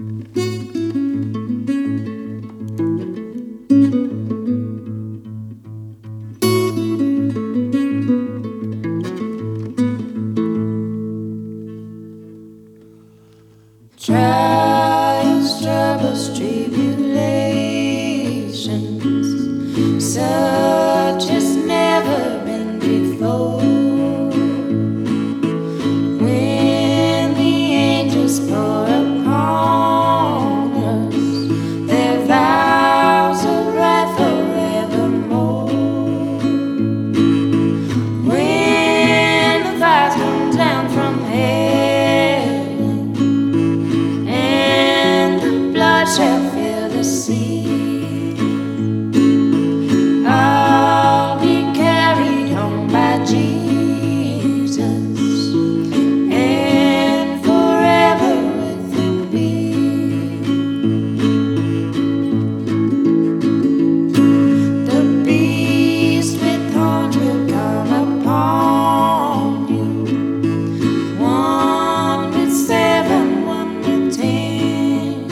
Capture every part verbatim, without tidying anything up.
Trials, troubles, tribulations, such as never been before. When the angels pour upon us their vows of wrath forevermore. When the fires come down from heaven and the blood shall fill the sea, I'll be carried home by Jesus and forever with Him be. The beast with horns will come upon you, one with seven, one with ten.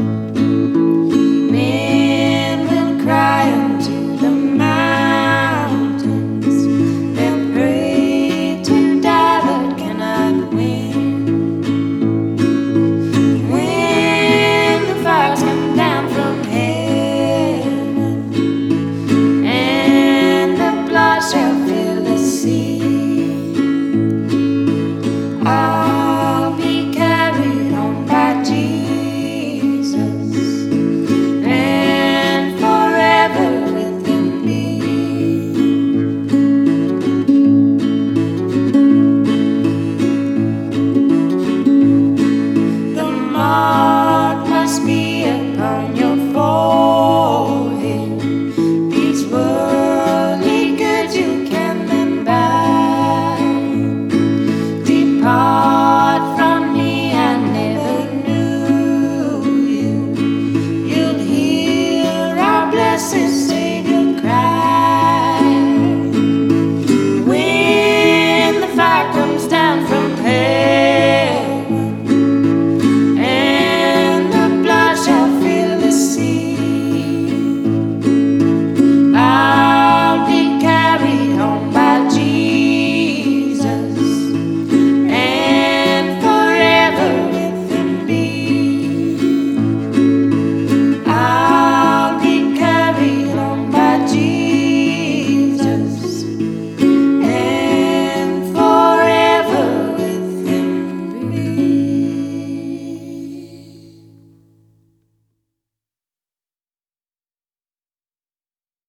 Men will cry unto the mountains, they'll pray to die but cannot win. When the fires come down from heaven and the blood shall fill the sea, I'll be carried home by Jesus and forever with Him be. The